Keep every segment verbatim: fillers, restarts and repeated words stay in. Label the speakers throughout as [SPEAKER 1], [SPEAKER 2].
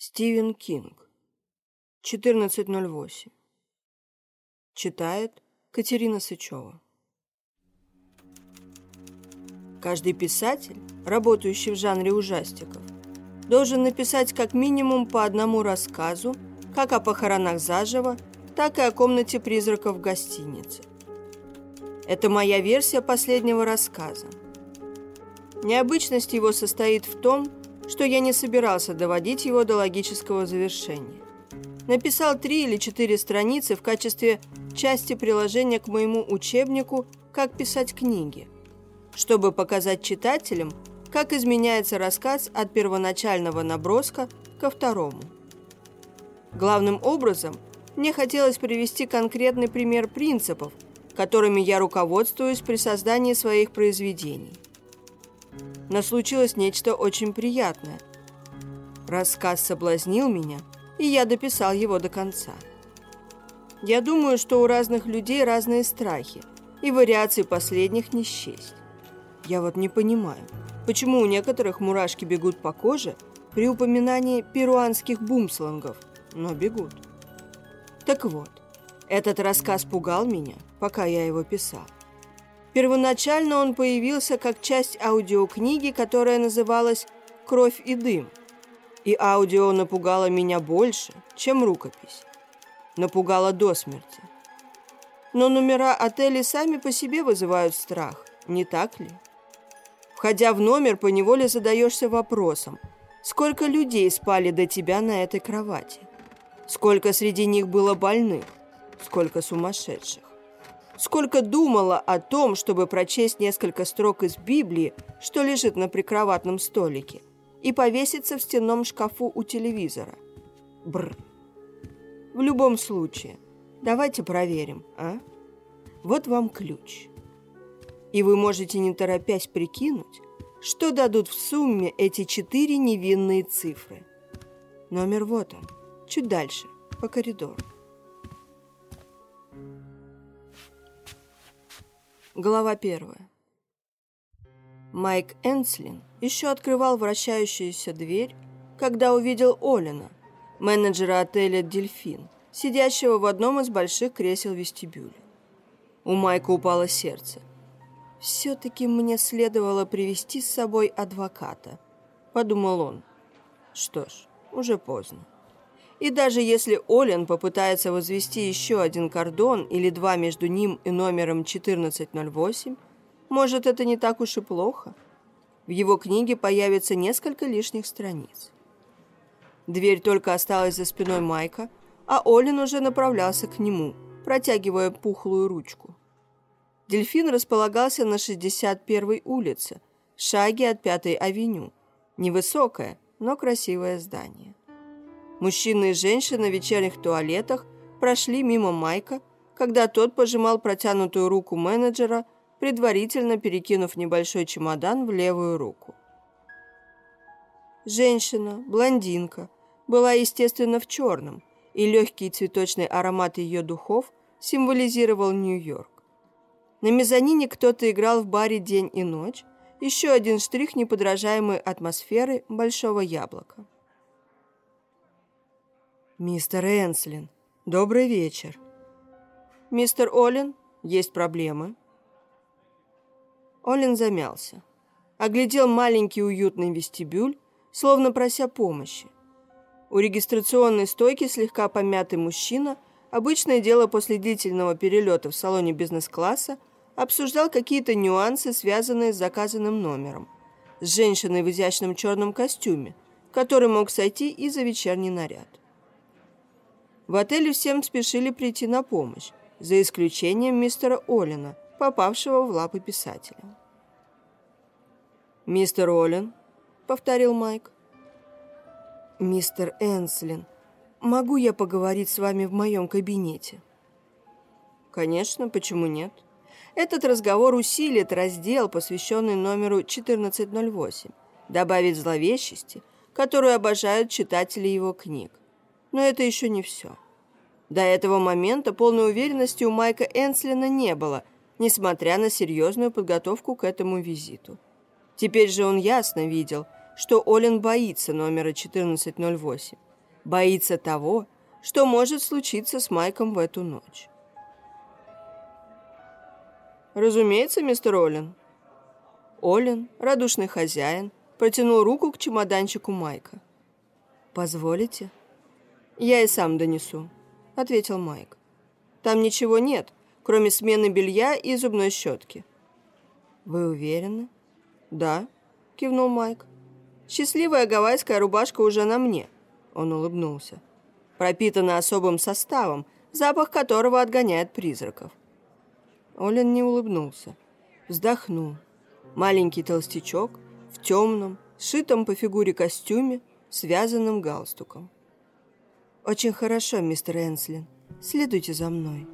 [SPEAKER 1] Стивен Кинг. четырнадцать ноль восемь. Читает Катерина Сычева. Каждый писатель, работающий в жанре ужастиков, должен написать как минимум по одному рассказу, как о похоронах заживо, так и о комнате призраков в гостинице. Это моя версия последнего рассказа. Необычность его состоит в том, что я не собирался доводить его до логического завершения. Написал три или четыре страницы в качестве части приложения к моему учебнику «Как писать книги», чтобы показать читателям, как изменяется рассказ от первоначального наброска ко второму. Главным образом, мне хотелось привести конкретный пример принципов, которыми я руководствуюсь при создании своих произведений. Но случилось нечто очень приятное. Рассказ соблазнил меня, и я дописал его до конца. Я думаю, что у разных людей разные страхи, и вариаций последних не счесть. Я вот не понимаю, почему у некоторых мурашки бегут по коже при упоминании перуанских бумслангов, но бегут. Так вот, этот рассказ пугал меня, пока я его писал. Первоначально он появился как часть аудиокниги, которая называлась «Кровь и дым». И аудио напугало меня больше, чем рукопись. Напугало до смерти. Но номера отелей сами по себе вызывают страх, не так ли? Входя в номер, поневоле задаешься вопросом, сколько людей спали до тебя на этой кровати? Сколько среди них было больных? Сколько сумасшедших? Сколько думала о том, чтобы прочесть несколько строк из Библии, что лежит на прикроватном столике, и повеситься в стенном шкафу у телевизора. Бррр. В любом случае, давайте проверим, а? Вот вам ключ. И вы можете, не торопясь, прикинуть, что дадут в сумме эти четыре невинные цифры. Номер вот он, чуть дальше, по коридору. Глава первая. Майк Энслин еще открывал вращающуюся дверь, когда увидел Олина, менеджера отеля «Дельфин», сидящего в одном из больших кресел вестибюля. У Майка упало сердце. «Все-таки мне следовало привести с собой адвоката», — подумал он. Что ж, уже поздно. И даже если Олин попытается возвести еще один кордон или два между ним и номером четырнадцать ноль восемь, может, это не так уж и плохо. В его книге появится несколько лишних страниц. Дверь только осталась за спиной Майка, а Олин уже направлялся к нему, протягивая пухлую ручку. «Дельфин» располагался на шестьдесят первой улице, в шаге от Пятой авеню. Невысокое, но красивое здание. Мужчины и женщины в вечерних туалетах прошли мимо Майка, когда тот пожимал протянутую руку менеджера, предварительно перекинув небольшой чемодан в левую руку. Женщина, блондинка, была, естественно, в черном, и легкий цветочный аромат ее духов символизировал Нью-Йорк. На мезонине кто-то играл в баре день и ночь, еще один штрих неподражаемой атмосферы большого яблока. «Мистер Энслин, добрый вечер». «Мистер Олин, есть проблемы?» Олин замялся. Оглядел маленький уютный вестибюль, словно прося помощи. У регистрационной стойки слегка помятый мужчина, обычное дело после длительного перелета в салоне бизнес-класса, обсуждал какие-то нюансы, связанные с заказанным номером, с женщиной в изящном черном костюме, который мог сойти и за вечерний наряд. В отеле всем спешили прийти на помощь, за исключением мистера Олина, попавшего в лапы писателя. «Мистер Олин», — повторил Майк. «Мистер Энслин, могу я поговорить с вами в моем кабинете?» «Конечно, почему нет? Этот разговор усилит раздел, посвященный номеру четырнадцать ноль восемь, добавит зловещести, которую обожают читатели его книг. Но это еще не все. До этого момента полной уверенности у Майка Энслина не было, несмотря на серьезную подготовку к этому визиту. Теперь же он ясно видел, что Олин боится номера четырнадцать ноль восемь, Боится того, что может случиться с Майком в эту ночь. «Разумеется, мистер Оллен». Оллен, радушный хозяин, протянул руку к чемоданчику Майка. «Позволите?» «Я и сам донесу», — ответил Майк. «Там ничего нет, кроме смены белья и зубной щетки». «Вы уверены?» «Да», — кивнул Майк. «Счастливая гавайская рубашка уже на мне», — он улыбнулся. «Пропитана особым составом, запах которого отгоняет призраков». Оллен не улыбнулся. Вздохнул. Маленький толстячок в темном, сшитом по фигуре костюме, связанном галстуком. «Очень хорошо, мистер Энслин. Следуйте за мной».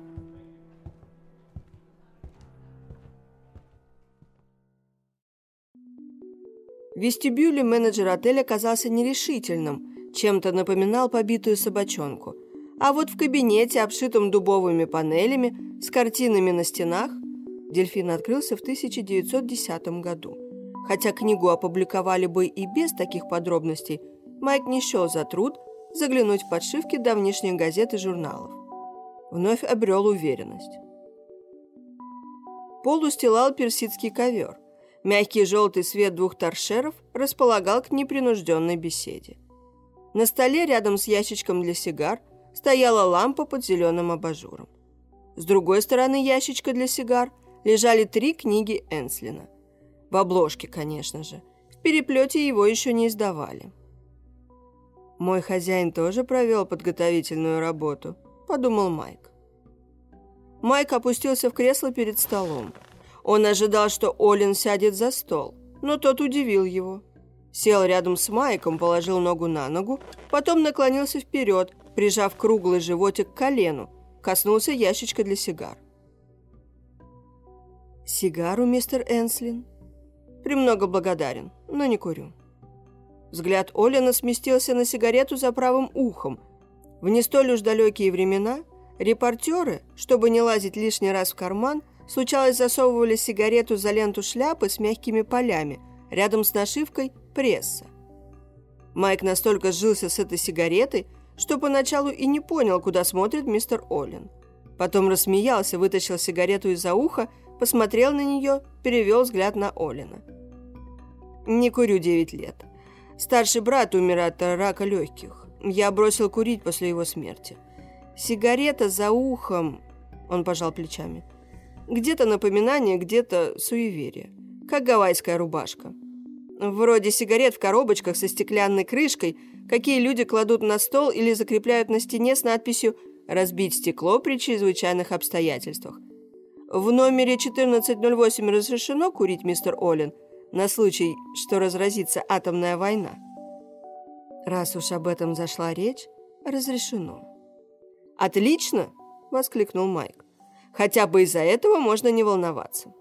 [SPEAKER 1] В вестибюле менеджер отеля казался нерешительным, чем-то напоминал побитую собачонку. А вот в кабинете, обшитом дубовыми панелями, с картинами на стенах, Дельфин открылся в тысяча девятьсот десятом году. Хотя книгу опубликовали бы и без таких подробностей, Майк не счел за труд заглянуть в подшивки давнишних газет и журналов. Вновь обрел уверенность. Пол устилал персидский ковер. Мягкий желтый свет двух торшеров располагал к непринужденной беседе. На столе рядом с ящичком для сигар стояла лампа под зеленым абажуром. С другой стороны ящичка для сигар лежали три книги Энслина. В обложке, конечно же. В переплете его еще не издавали. «Мой хозяин тоже провел подготовительную работу», – подумал Майк. Майк опустился в кресло перед столом. Он ожидал, что Оллен сядет за стол, но тот удивил его. Сел рядом с Майком, положил ногу на ногу, потом наклонился вперед, прижав круглый животик к колену, коснулся ящичка для сигар. «Сигару, мистер Энслин?» «Премного благодарен, но не курю». Взгляд Оллена сместился на сигарету за правым ухом. В не столь уж далекие времена репортеры, чтобы не лазить лишний раз в карман, случалось, засовывали сигарету за ленту шляпы с мягкими полями, рядом с нашивкой «Пресса». Майк настолько сжился с этой сигаретой, что поначалу и не понял, куда смотрит мистер Оллен. Потом рассмеялся, вытащил сигарету из-за уха, посмотрел на нее, перевел взгляд на Оллена. «Не курю девять лет. Старший брат умер от рака легких. Я бросил курить после его смерти. Сигарета за ухом...» Он пожал плечами. «Где-то напоминание, где-то суеверие. Как гавайская рубашка. Вроде сигарет в коробочках со стеклянной крышкой, какие люди кладут на стол или закрепляют на стене с надписью «Разбить стекло при чрезвычайных обстоятельствах». В номере четырнадцать ноль восемь разрешено курить, мистер Оллен, на случай, что разразится атомная война?» «Раз уж об этом зашла речь, разрешено». «Отлично!» – воскликнул Майк. «Хотя бы из-за этого можно не волноваться».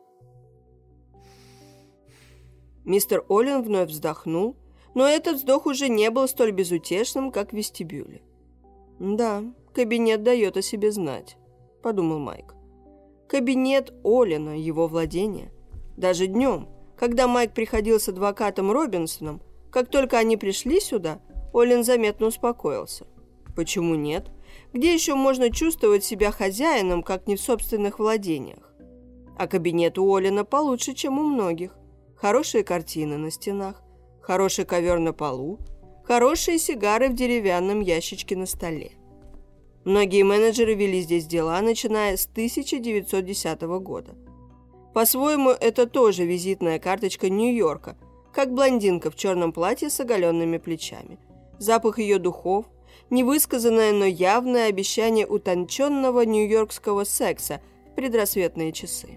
[SPEAKER 1] Мистер Оллен вновь вздохнул, но этот вздох уже не был столь безутешным, как в вестибюле. «Да, кабинет дает о себе знать», – подумал Майк. Кабинет Оллена, его владение. Даже днем, когда Майк приходил с адвокатом Робинсоном, как только они пришли сюда, Оллен заметно успокоился. Почему нет? Где еще можно чувствовать себя хозяином, как не в собственных владениях? А кабинет у Оллена получше, чем у многих. Хорошие картины на стенах, хороший ковер на полу, хорошие сигары в деревянном ящичке на столе. Многие менеджеры вели здесь дела, начиная с тысяча девятьсот десятого года. По-своему, это тоже визитная карточка Нью-Йорка, как блондинка в черном платье с оголенными плечами. Запах ее духов, невысказанное, но явное обещание утонченного нью-йоркского секса в предрассветные часы.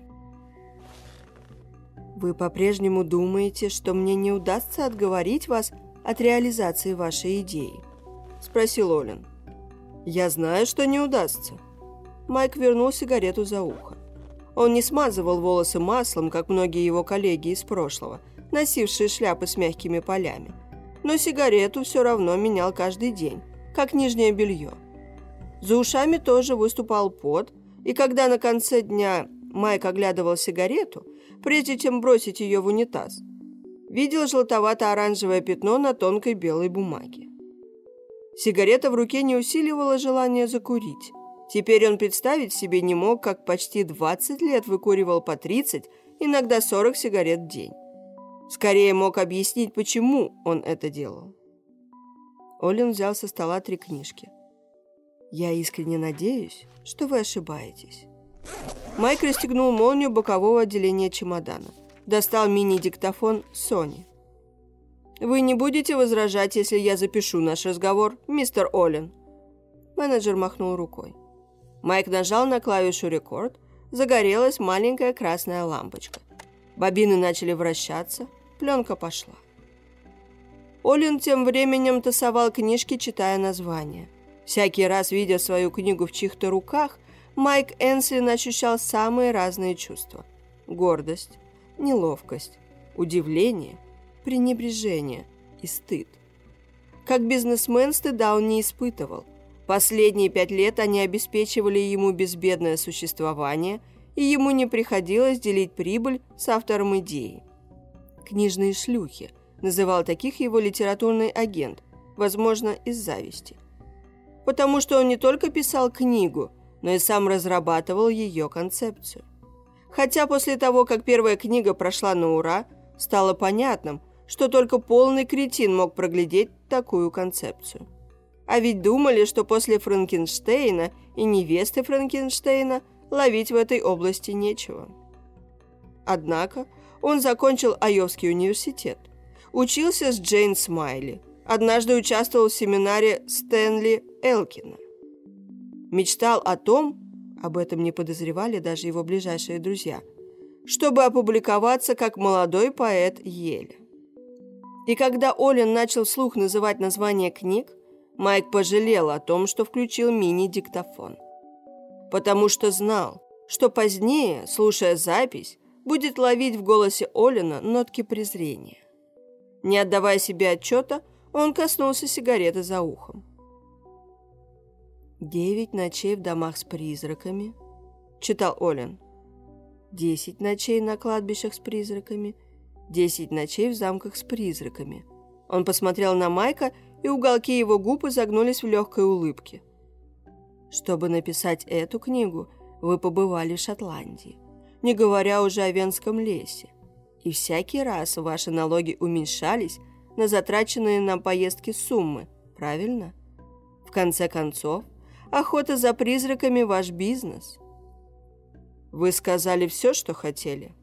[SPEAKER 1] «Вы по-прежнему думаете, что мне не удастся отговорить вас от реализации вашей идеи?» – спросил Оллен. «Я знаю, что не удастся». Майк вернул сигарету за ухо. Он не смазывал волосы маслом, как многие его коллеги из прошлого, носившие шляпы с мягкими полями. Но сигарету все равно менял каждый день, как нижнее белье. За ушами тоже выступал пот, и когда на конце дня Майк оглядывал сигарету, прежде чем бросить ее в унитаз, видел желтовато-оранжевое пятно на тонкой белой бумаге. Сигарета в руке не усиливала желание закурить. Теперь он представить себе не мог, как почти двадцать лет выкуривал по тридцать, иногда сорок сигарет в день. Скорее мог объяснить, почему он это делал. Олин взял со стола три книжки. «Я искренне надеюсь, что вы ошибаетесь». Майк расстегнул молнию бокового отделения чемодана. Достал мини-диктофон Sony. «Вы не будете возражать, если я запишу наш разговор, мистер Олин?» Менеджер махнул рукой. Майк нажал на клавишу «Рекорд», загорелась маленькая красная лампочка. Бобины начали вращаться, пленка пошла. Олин тем временем тасовал книжки, читая названия. Всякий раз, видя свою книгу в чьих-то руках, Майк Энслин ощущал самые разные чувства. Гордость, неловкость, удивление, пренебрежение и стыд. Как бизнесмен стыда он не испытывал. Последние пять лет они обеспечивали ему безбедное существование, и ему не приходилось делить прибыль с автором идеи. «Книжные шлюхи», называл таких его литературный агент, возможно, из зависти. Потому что он не только писал книгу, но и сам разрабатывал ее концепцию. Хотя после того, как первая книга прошла на ура, стало понятным, что только полный кретин мог проглядеть такую концепцию. А ведь думали, что после Франкенштейна и невесты Франкенштейна ловить в этой области нечего. Однако он закончил Айовский университет, учился с Джейн Смайли, однажды участвовал в семинаре Стэнли Элкина. Мечтал о том, об этом не подозревали даже его ближайшие друзья, чтобы опубликоваться как молодой поэт Йеля. И когда Олин начал вслух называть названия книг, Майк пожалел о том, что включил мини-диктофон. Потому что знал, что позднее, слушая запись, будет ловить в голосе Олина нотки презрения. Не отдавая себе отчета, он коснулся сигареты за ухом. «Девять ночей в домах с призраками», — читал Олин. «Десять ночей на кладбищах с призраками, десять ночей в замках с призраками». Он посмотрел на Майка, и уголки его губ изогнулись в легкой улыбке. «Чтобы написать эту книгу, вы побывали в Шотландии, не говоря уже о Венском лесе. И всякий раз ваши налоги уменьшались на затраченные на поездки суммы, правильно? В конце концов, охота за призраками – ваш бизнес». «Вы сказали все, что хотели?»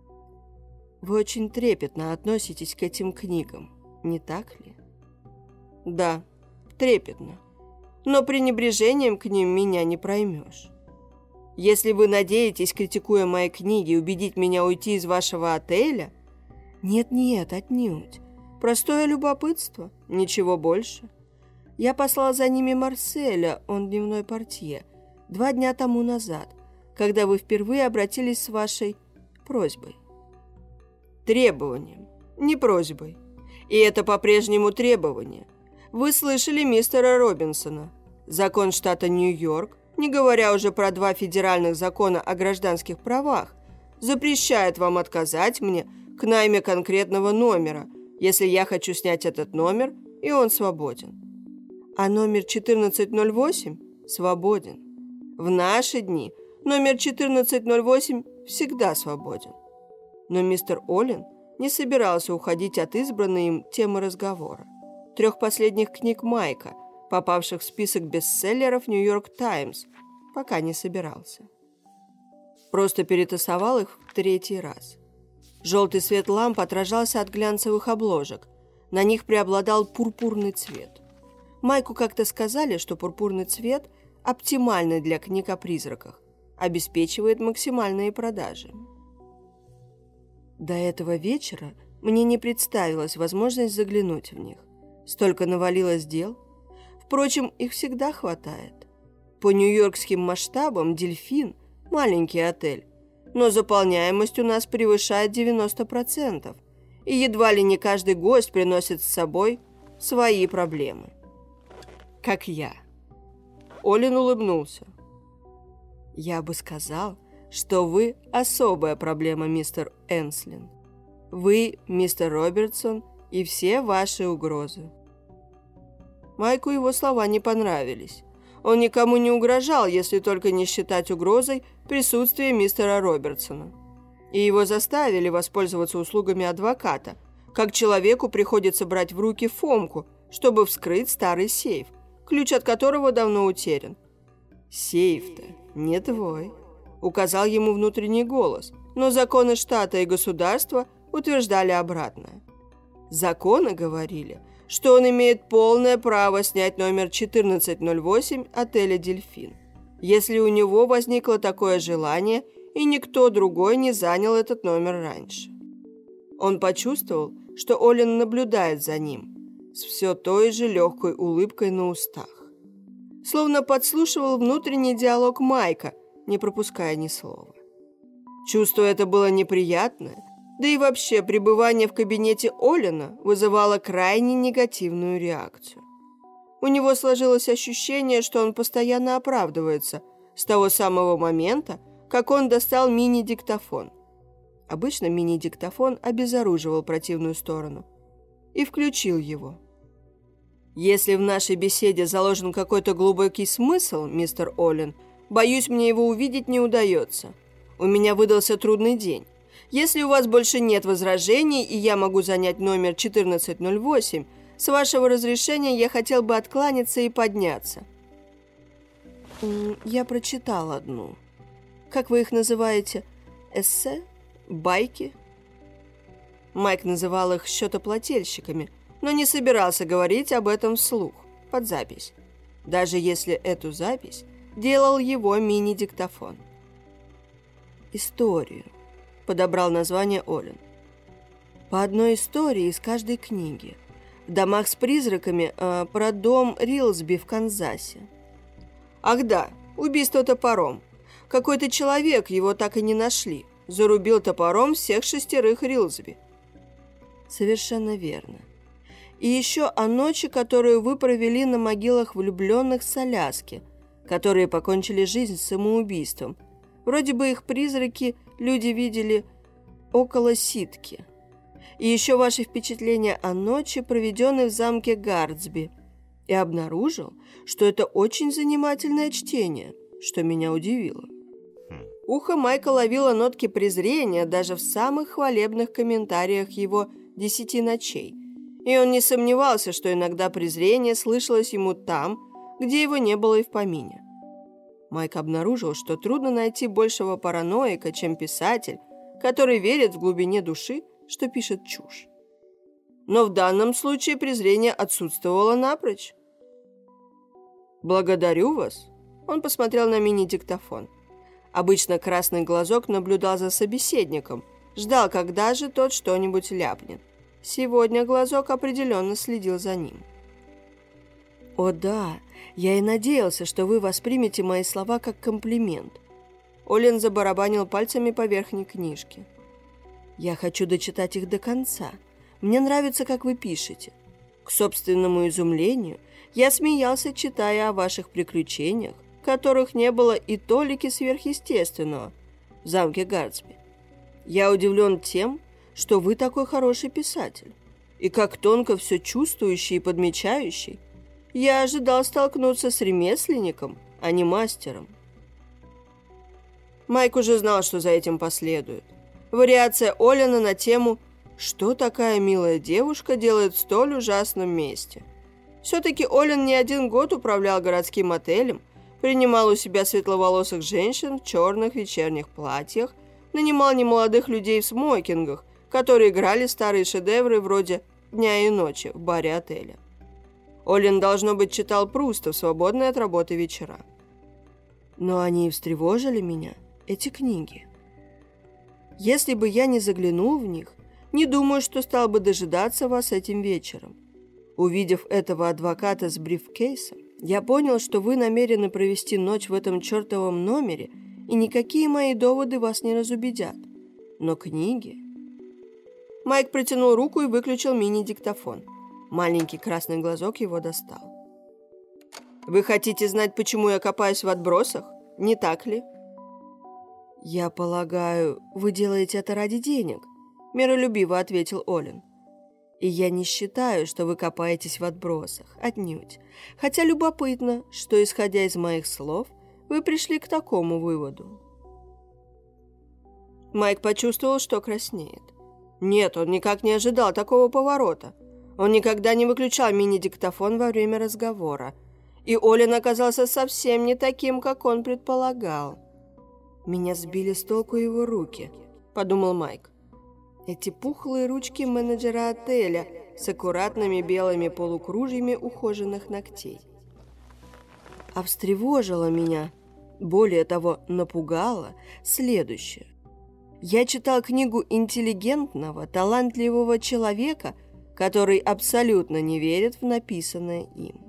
[SPEAKER 1] «Вы очень трепетно относитесь к этим книгам, не так ли?» «Да, трепетно. Но пренебрежением к ним меня не проймешь. Если вы надеетесь, критикуя мои книги, убедить меня уйти из вашего отеля...» «Нет-нет, отнюдь. Простое любопытство, ничего больше. Я послал за ними Марселя, он дневной портье, два дня тому назад, когда вы впервые обратились с вашей просьбой». «Требованием, не просьбой. И это по-прежнему требование. Вы слышали мистера Робинсона. Закон штата Нью-Йорк, не говоря уже про два федеральных закона о гражданских правах, запрещает вам отказать мне к найме конкретного номера, если я хочу снять этот номер, и он свободен. А номер четырнадцать ноль восемь свободен. В наши дни номер четырнадцать ноль восемь всегда свободен». Но мистер Олин не собирался уходить от избранной им темы разговора. Трех последних книг Майка, попавших в список бестселлеров «Нью-Йорк Таймс», пока не собирался. Просто перетасовал их в третий раз. Желтый свет ламп отражался от глянцевых обложек. На них преобладал пурпурный цвет. Майку как-то сказали, что пурпурный цвет оптимальный для книг о призраках, обеспечивает максимальные продажи. До этого вечера мне не представилась возможность заглянуть в них. Столько навалилось дел. Впрочем, их всегда хватает. По нью-йоркским масштабам «Дельфин» – маленький отель, но заполняемость у нас превышает девяносто процентов, и едва ли не каждый гость приносит с собой свои проблемы. Как я. Олин улыбнулся. «Я бы сказал, что вы особая проблема, мистер Энслин. Вы, мистер Робертсон и все ваши угрозы». Майку его слова не понравились. Он никому не угрожал, если только не считать угрозой присутствие мистера Робертсона. И его заставили воспользоваться услугами адвоката, как человеку приходится брать в руки Фомку, чтобы вскрыть старый сейф, ключ от которого давно утерян. «Сейф-то не твой», — указал ему внутренний голос, но законы штата и государства утверждали обратное. Законы говорили, что он имеет полное право снять номер четырнадцать ноль восемь отеля «Дельфин», если у него возникло такое желание, и никто другой не занял этот номер раньше. Он почувствовал, что Олин наблюдает за ним, с все той же легкой улыбкой на устах. Словно подслушивал внутренний диалог Майка, не пропуская ни слова. Чувство это было неприятное, да и вообще пребывание в кабинете Олина вызывало крайне негативную реакцию. У него сложилось ощущение, что он постоянно оправдывается с того самого момента, как он достал мини-диктофон. Обычно мини-диктофон обезоруживал противную сторону. И включил его. «Если в нашей беседе заложен какой-то глубокий смысл, мистер Олин, боюсь, мне его увидеть не удается. У меня выдался трудный день. Если у вас больше нет возражений, и я могу занять номер четырнадцать ноль восемь, с вашего разрешения я хотел бы откланяться и подняться». «Я прочитал одну. Как вы их называете? Эссе? Байки?» Майк называл их счетоплательщиками, но не собирался говорить об этом вслух, под запись, даже если эту запись делал его мини-диктофон. «Историю», — подобрал название Олин. «По одной истории из каждой книги. В домах с призраками э, про дом Рилсби в Канзасе». «Ах да, убийство топором. Какой-то человек, его так и не нашли, зарубил топором всех шестерых Рилсби». «Совершенно верно. И еще о ночи, которую вы провели на могилах влюбленных с Аляски, которые покончили жизнь самоубийством. Вроде бы их призраки люди видели около Ситки. И еще ваши впечатления о ночи, проведенной в замке Гардсби. И обнаружил, что это очень занимательное чтение, что меня удивило». Ухо Майка ловило нотки презрения даже в самых хвалебных комментариях его «Десяти ночей». И он не сомневался, что иногда презрение слышалось ему там, где его не было и в помине. Майк обнаружил, что трудно найти большего параноика, чем писатель, который верит в глубине души, что пишет чушь. Но в данном случае презрение отсутствовало напрочь. «Благодарю вас», — он посмотрел на мини-диктофон. Обычно красный глазок наблюдал за собеседником, ждал, когда же тот что-нибудь ляпнет. Сегодня глазок определенно следил за ним. «О да, я и надеялся, что вы воспримете мои слова как комплимент». Олин забарабанил пальцами по верхней книжке. «Я хочу дочитать их до конца. Мне нравится, как вы пишете. К собственному изумлению, я смеялся, читая о ваших приключениях, которых не было и толики сверхъестественного в замке Гардсби. Я удивлен тем, что вы такой хороший писатель, и как тонко все чувствующий и подмечающий. Я ожидал столкнуться с ремесленником, а не мастером». Майк уже знал, что за этим последует. Вариация Олина на тему «Что такая милая девушка делает в столь ужасном месте?». Все-таки Олин не один год управлял городским отелем, принимал у себя светловолосых женщин в черных вечерних платьях, нанимал немолодых людей в смокингах, которые играли старые шедевры вроде «Дня и ночи» в баре отеля. Олин, должно быть, читал Пруста в свободные от работы вечера. Но они и встревожили меня, эти книги. Если бы я не заглянул в них, не думаю, что стал бы дожидаться вас этим вечером. Увидев этого адвоката с брифкейсом, я понял, что вы намерены провести ночь в этом чертовом номере, и никакие мои доводы вас не разубедят. Но книги... Майк протянул руку и выключил мини-диктофон. Маленький красный глазок его достал. «Вы хотите знать, почему я копаюсь в отбросах? Не так ли?» «Я полагаю, вы делаете это ради денег», — миролюбиво ответил Олин. И я не считаю, что вы копаетесь в отбросах, отнюдь. Хотя любопытно, что, исходя из моих слов, вы пришли к такому выводу. Майк почувствовал, что краснеет. Нет, он никак не ожидал такого поворота. Он никогда не выключал мини-диктофон во время разговора. И Олин оказался совсем не таким, как он предполагал. «Меня сбили с толку его руки», – подумал Майк. Эти пухлые ручки менеджера отеля с аккуратными белыми полукружьями ухоженных ногтей. А встревожило меня, более того, напугало следующее. Я читал книгу интеллигентного, талантливого человека, который абсолютно не верит в написанное им.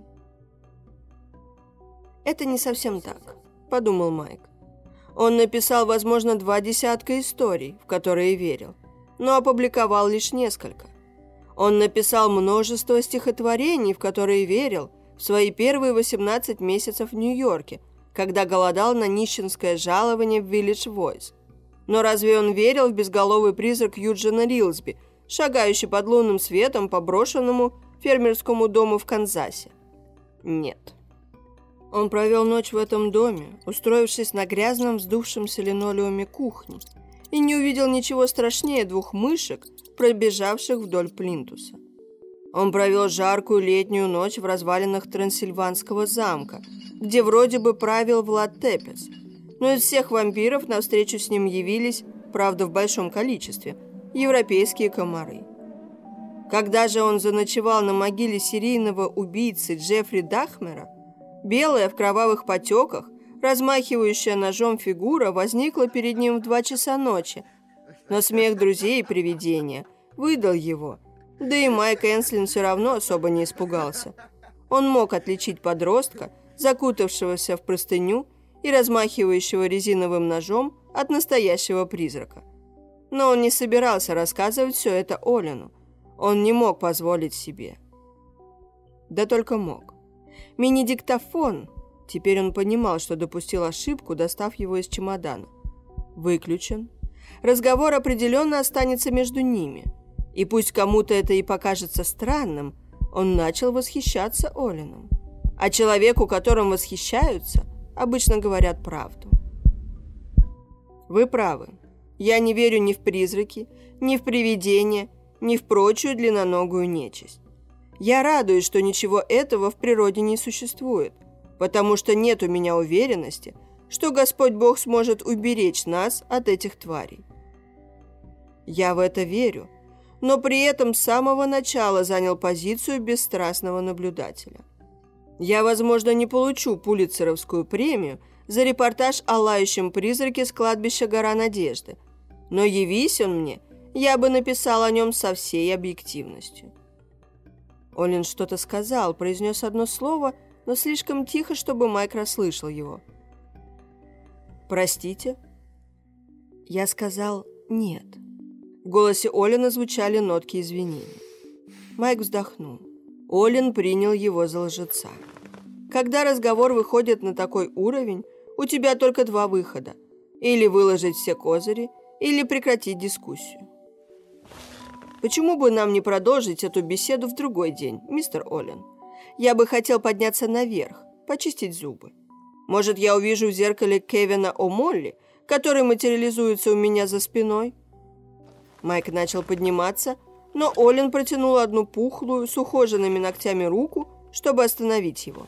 [SPEAKER 1] «Это не совсем так», – подумал Майк. Он написал, возможно, два десятка историй, в которые верил, но опубликовал лишь несколько. Он написал множество стихотворений, в которые верил, в свои первые восемнадцать месяцев в Нью-Йорке, когда голодал на нищенское жалование в Village Voice. Но разве он верил в безголовый призрак Юджина Рилсби, шагающий под лунным светом по брошенному фермерскому дому в Канзасе? Нет. Он провел ночь в этом доме, устроившись на грязном вздувшемся линолеуме кухни, и не увидел ничего страшнее двух мышек, пробежавших вдоль плинтуса. Он провел жаркую летнюю ночь в развалинах Трансильванского замка, где вроде бы правил Влад Тепес, но из всех вампиров навстречу с ним явились, правда в большом количестве, европейские комары. Когда же он заночевал на могиле серийного убийцы Джеффри Дахмера, белая в кровавых потеках, размахивающая ножом фигура возникла перед ним в два часа ночи, но смех друзей и привидения выдал его, да и Майк Энслин все равно особо не испугался. Он мог отличить подростка, закутавшегося в простыню и размахивающего резиновым ножом, от настоящего призрака. Но он не собирался рассказывать все это Олину. Он не мог позволить себе. Да только мог. Мини-диктофон, теперь он понимал, что допустил ошибку, достав его из чемодана, выключен. Разговор определенно останется между ними. И пусть кому-то это и покажется странным, он начал восхищаться Олином. А человеку, которым восхищаются, обычно говорят правду. Вы правы. Я не верю ни в призраки, ни в привидения, ни в прочую длинноногую нечисть. Я радуюсь, что ничего этого в природе не существует, потому что нет у меня уверенности, что Господь Бог сможет уберечь нас от этих тварей. Я в это верю, но при этом с самого начала занял позицию бесстрастного наблюдателя. Я, возможно, не получу Пулитцеровскую премию за репортаж о лающем призраке с кладбища Гора Надежды, но явись он мне, я бы написал о нем со всей объективностью. Олин что-то сказал, произнес одно слово, но слишком тихо, чтобы Майк расслышал его. «Простите?» Я сказал «нет». В голосе Олина звучали нотки извинения. Майк вздохнул. Олин принял его за лжеца. Когда разговор выходит на такой уровень, у тебя только два выхода. Или выложить все козыри, или прекратить дискуссию. Почему бы нам не продолжить эту беседу в другой день, мистер Олин? Я бы хотел подняться наверх, почистить зубы. Может, я увижу в зеркале Кевина О'Молли, который материализуется у меня за спиной? Майк начал подниматься, но Олин протянул одну пухлую, с ухоженными ногтями руку, чтобы остановить его.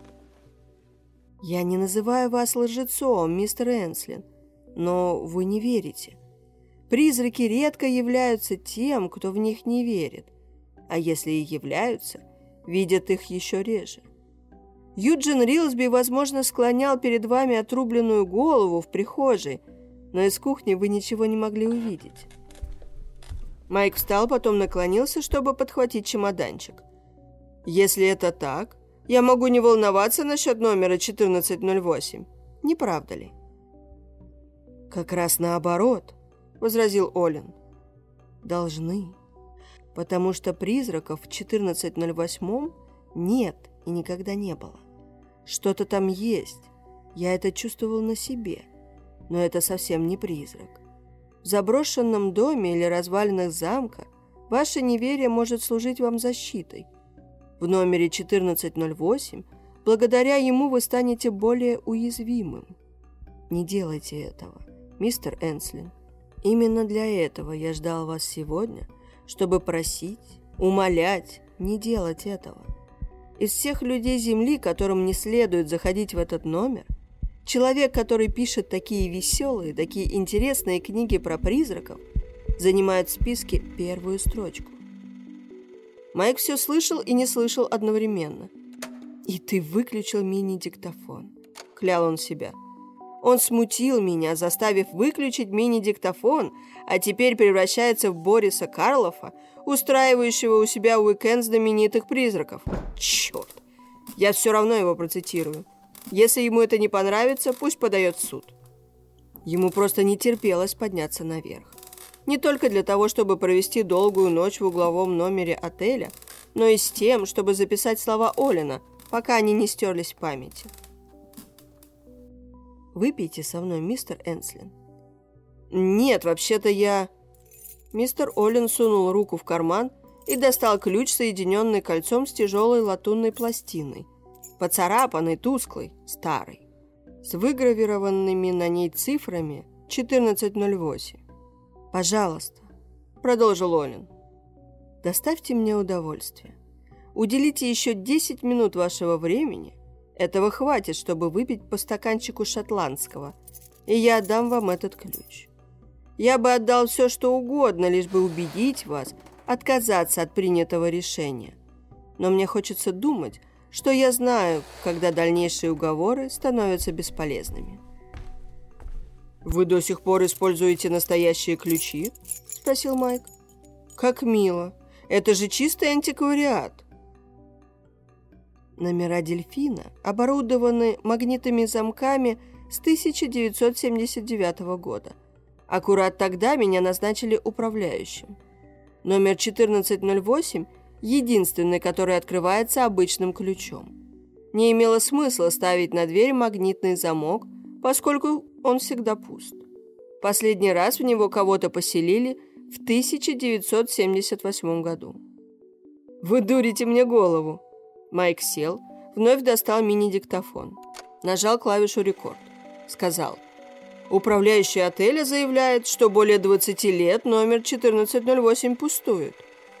[SPEAKER 1] «Я не называю вас лжецом, мистер Энслин, но вы не верите. Призраки редко являются тем, кто в них не верит, а если и являются, видят их еще реже. Юджин Рилсби, возможно, склонял перед вами отрубленную голову в прихожей, но из кухни вы ничего не могли увидеть». Майк встал, потом наклонился, чтобы подхватить чемоданчик. «Если это так, я могу не волноваться насчет номера четырнадцать ноль восемь, не правда ли?» «Как раз наоборот», — возразил Олин. «Должны, потому что призраков в четырнадцать ноль восемь нет и никогда не было. Что-то там есть, я это чувствовал на себе, но это совсем не призрак. В заброшенном доме или развалинах замка Ваше неверие может служить вам защитой. В номере четырнадцать ноль восемь, благодаря ему вы станете более уязвимым. Не делайте этого, мистер Энслин. Именно для этого я ждал вас сегодня, чтобы просить, умолять не делать этого. Из всех людей Земли, которым не следует заходить в этот номер, человек, который пишет такие веселые, такие интересные книги про призраков, занимает в списке первую строчку. Майк все слышал и не слышал одновременно. «И ты выключил мини-диктофон», — клял он себя. «Он смутил меня, заставив выключить мини-диктофон, а теперь превращается в Бориса Карлофа, устраивающего у себя уикенд знаменитых призраков. Черт! Я все равно его процитирую. Если ему это не понравится, пусть подает в суд». Ему просто не терпелось подняться наверх. Не только для того, чтобы провести долгую ночь в угловом номере отеля, но и с тем, чтобы записать слова Олина, пока они не стерлись в памяти. «Выпейте со мной, мистер Энслин». «Нет, вообще-то я...» Мистер Олин сунул руку в карман и достал ключ, соединенный кольцом с тяжелой латунной пластиной, поцарапанной, тусклой, старой, с выгравированными на ней цифрами четырнадцать ноль восемь. «Пожалуйста», — продолжил Олин, — «доставьте мне удовольствие. Уделите еще десять минут вашего времени. Этого хватит, чтобы выпить по стаканчику шотландского, и я отдам вам этот ключ. Я бы отдал все, что угодно, лишь бы убедить вас отказаться от принятого решения. Но мне хочется думать, что я знаю, когда дальнейшие уговоры становятся бесполезными». «Вы до сих пор используете настоящие ключи?» – спросил Майк. «Как мило. Это же чистый антиквариат». Номера «Дельфина» оборудованы магнитными замками с тысяча девятьсот семьдесят девятого года. Аккурат тогда меня назначили управляющим. Номер четырнадцать ноль восемь – единственный, который открывается обычным ключом. Не имело смысла ставить на дверь магнитный замок, поскольку он всегда пуст. Последний раз в него кого-то поселили в тысяча девятьсот семьдесят восьмом году. «Вы дурите мне голову!» Майк сел, вновь достал мини-диктофон, нажал клавишу «Рекорд», сказал: «Управляющий отеля заявляет, что более двадцати лет номер четырнадцать ноль восемь пустует».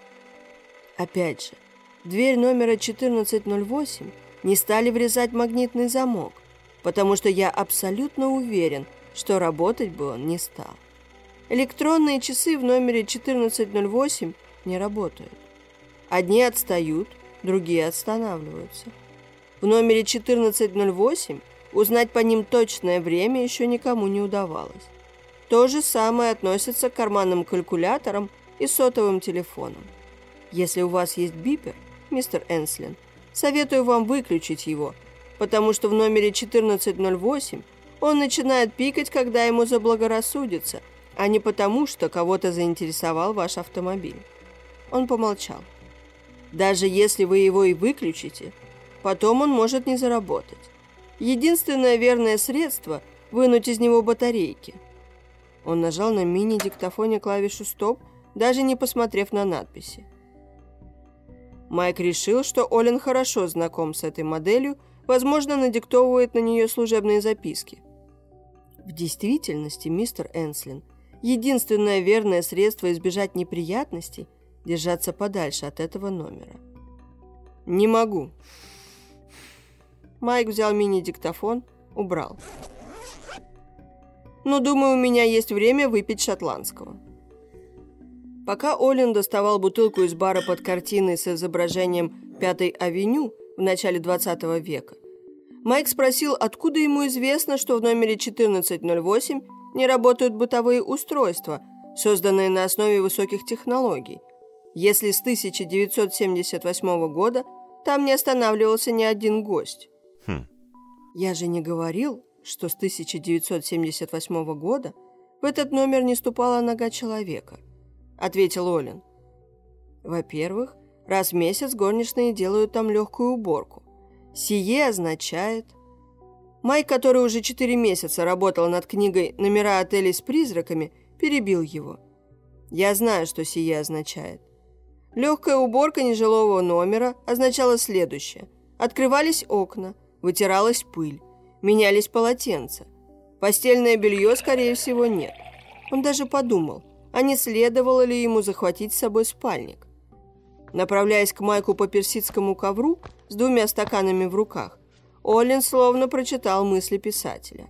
[SPEAKER 1] Опять же, в дверь номера четырнадцать ноль восемь не стали врезать магнитный замок, потому что я абсолютно уверен, что работать бы он не стал. Электронные часы в номере четырнадцать ноль восемь не работают. Одни отстают, другие останавливаются. В номере четырнадцать ноль восемь узнать по ним точное время еще никому не удавалось. То же самое относится к карманным калькуляторам и сотовым телефонам. Если у вас есть бипер, мистер Энслин, советую вам выключить его, потому что в номере четырнадцать ноль восемь он начинает пикать, когда ему заблагорассудится, а не потому, что кого-то заинтересовал ваш автомобиль. Он помолчал. Даже если вы его и выключите, потом он может не заработать. Единственное верное средство – вынуть из него батарейки. Он нажал на мини-диктофоне клавишу «Стоп», даже не посмотрев на надписи. Майк решил, что Олин хорошо знаком с этой моделью, возможно, надиктовывает на нее служебные записки. В действительности, мистер Энслин, единственное верное средство избежать неприятностей – держаться подальше от этого номера. «Не могу». Майк взял мини-диктофон, убрал. «Но, думаю, у меня есть время выпить шотландского». Пока Олин доставал бутылку из бара под картиной с изображением Пятой авеню в начале двадцатого века, Майк спросил, откуда ему известно, что в номере четырнадцать ноль восемь не работают бытовые устройства, созданные на основе высоких технологий, если с тысяча девятьсот семьдесят восьмого года там не останавливался ни один гость. Хм. «Я же не говорил, что с тысяча девятьсот семьдесят восьмого года в этот номер не ступала нога человека», — ответил Олин. «Во-первых, раз в месяц горничные делают там легкую уборку. Сие означает...» Майк, который уже четыре месяца работал над книгой «Номера отелей с призраками», перебил его. «Я знаю, что сие означает. Легкая уборка нежилого номера означала следующее. Открывались окна, вытиралась пыль, менялись полотенца. Постельное белье, скорее всего, нет. Он даже подумал, а не следовало ли ему захватить с собой спальник. Направляясь к Майку по персидскому ковру с двумя стаканами в руках, Оллен словно прочитал мысли писателя.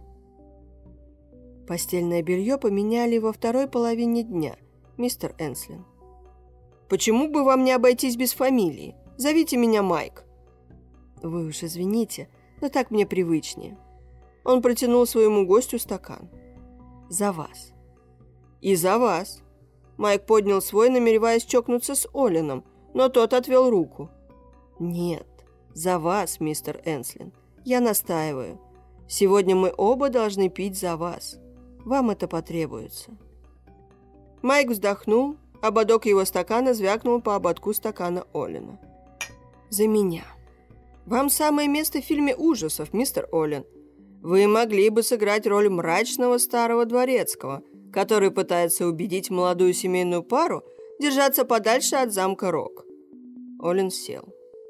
[SPEAKER 1] «Постельное белье поменяли во второй половине дня, мистер Энслин. Почему бы вам не обойтись без фамилии? Зовите меня Майк». «Вы уж извините, но так мне привычнее». Он протянул своему гостю стакан. «За вас». «И за вас». Майк поднял свой, намереваясь чокнуться с Олленом, но тот отвел руку. «Нет, за вас, мистер Энслин. Я настаиваю. Сегодня мы оба должны пить за вас. Вам это потребуется». Майк вздохнул, ободок его стакана звякнул по ободку стакана Оллена. «За меня. Вам самое место в фильме ужасов, мистер Оллен. Вы могли бы сыграть роль мрачного старого дворецкого, который пытается убедить молодую семейную пару держаться подальше от замка Рок». Оллен сел.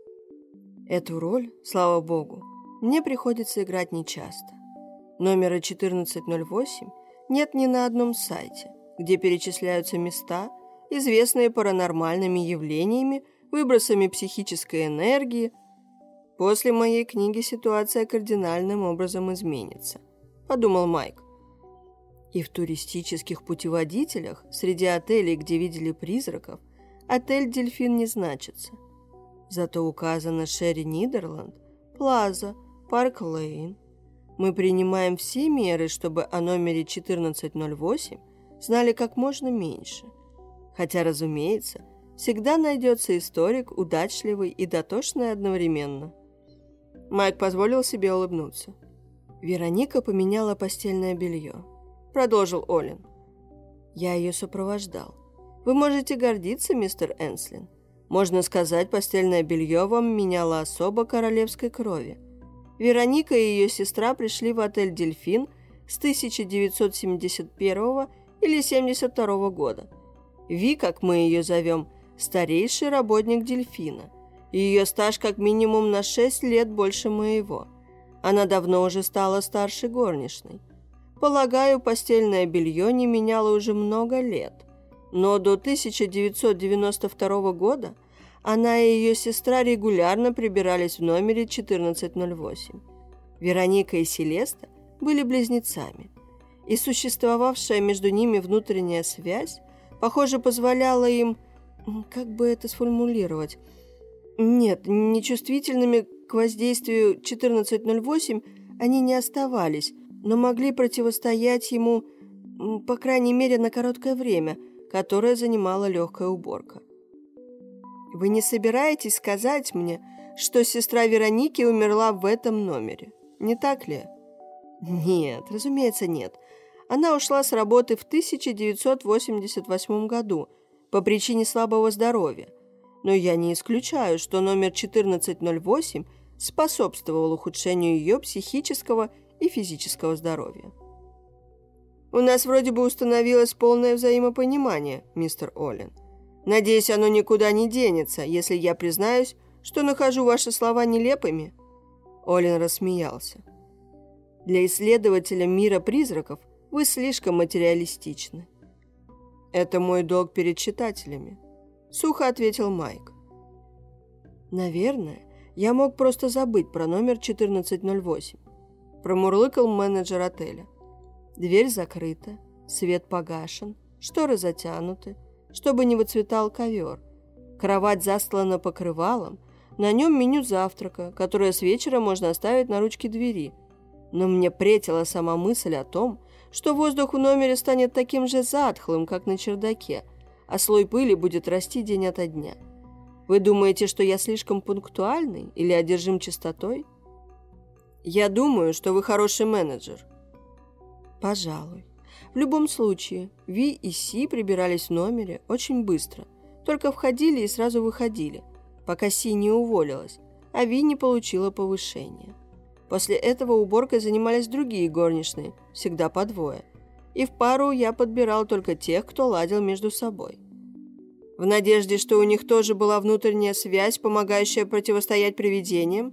[SPEAKER 1] «Эту роль, слава богу, мне приходится играть нечасто. Номера четырнадцать ноль восемь нет ни на одном сайте, где перечисляются места, известные паранормальными явлениями, выбросами психической энергии. После моей книги ситуация кардинальным образом изменится», – подумал Майк. И в туристических путеводителях среди отелей, где видели призраков, отель «Дельфин» не значится. Зато указано Шерри Нидерланд, Плаза, Парк Лейн. Мы принимаем все меры, чтобы о номере четырнадцать ноль восемь знали как можно меньше. Хотя, разумеется, всегда найдется историк, удачливый и дотошный одновременно. Майк позволил себе улыбнуться. «Вероника поменяла постельное белье», — продолжил Оллен. «Я ее сопровождал. Вы можете гордиться, мистер Энслин. Можно сказать, постельное белье вам меняло особо королевской крови. Вероника и ее сестра пришли в отель «Дельфин» с тысяча девятьсот семьдесят первого или семьдесят второго года. Ви, как мы ее зовем, старейший работник «Дельфина». Ее стаж как минимум на шесть лет больше моего. Она давно уже стала старшей горничной. Полагаю, постельное белье не меняло уже много лет. Но до тысяча девятьсот девяносто второго года она и ее сестра регулярно прибирались в номере четырнадцать ноль восемь. Вероника и Селеста были близнецами, и существовавшая между ними внутренняя связь, похоже, позволяла им, как бы это сформулировать, нет, нечувствительными к воздействию четырнадцать ноль восемь они не оставались, но могли противостоять ему, по крайней мере, на короткое время, которое занимала легкая уборка. Вы не собираетесь сказать мне, что сестра Вероники умерла в этом номере, не так ли? Нет, разумеется, нет. Она ушла с работы в тысяча девятьсот восемьдесят восьмом году по причине слабого здоровья. Но я не исключаю, что номер четырнадцать ноль восемь способствовал ухудшению ее психического и физического здоровья. У нас вроде бы установилось полное взаимопонимание, мистер Оллен. Надеюсь, оно никуда не денется, если я признаюсь, что нахожу ваши слова нелепыми. Оллен рассмеялся. Для исследователя мира призраков вы слишком материалистичны. Это мой долг перед читателями, сухо ответил Майк. Наверное, я мог просто забыть про номер четырнадцать ноль восемь, промурлыкал менеджер отеля. Дверь закрыта, свет погашен, шторы затянуты, чтобы не выцветал ковер. Кровать застлана покрывалом, на нем меню завтрака, которое с вечера можно оставить на ручке двери. Но мне претила сама мысль о том, что воздух в номере станет таким же затхлым, как на чердаке, а слой пыли будет расти день ото дня. Вы думаете, что я слишком пунктуальный или одержим чистотой? Я думаю, что вы хороший менеджер. Пожалуй. В любом случае, Ви и Си прибирались в номере очень быстро. Только входили и сразу выходили, пока Си не уволилась, а Ви не получила повышения. После этого уборкой занимались другие горничные, всегда по двое. И в пару я подбирал только тех, кто ладил между собой. В надежде, что у них тоже была внутренняя связь, помогающая противостоять привидениям?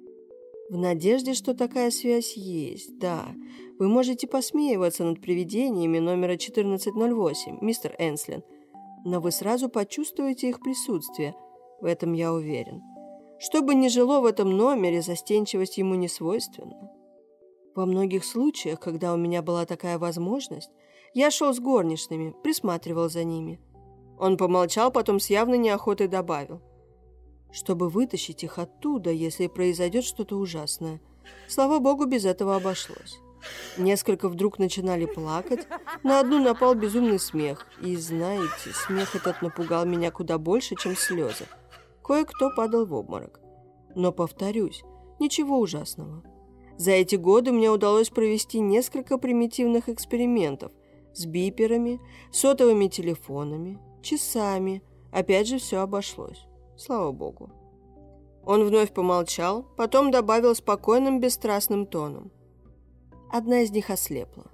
[SPEAKER 1] В надежде, что такая связь есть, да. Вы можете посмеиваться над привидениями номера четырнадцать ноль восемь, мистер Энслин, но вы сразу почувствуете их присутствие, в этом я уверен. Что бы ни жило в этом номере, застенчивость ему не свойственна. Во многих случаях, когда у меня была такая возможность, я шел с горничными, присматривал за ними. Он помолчал, потом с явной неохотой добавил. Чтобы вытащить их оттуда, если произойдет что-то ужасное. Слава богу, без этого обошлось. Несколько вдруг начинали плакать, на одну напал безумный смех. И, знаете, смех этот напугал меня куда больше, чем слезы. Кое-кто падал в обморок. Но, повторюсь, ничего ужасного. За эти годы мне удалось провести несколько примитивных экспериментов с биперами, сотовыми телефонами, часами. Опять же, все обошлось. Слава богу. Он вновь помолчал, потом добавил спокойным, бесстрастным тоном. Одна из них ослепла.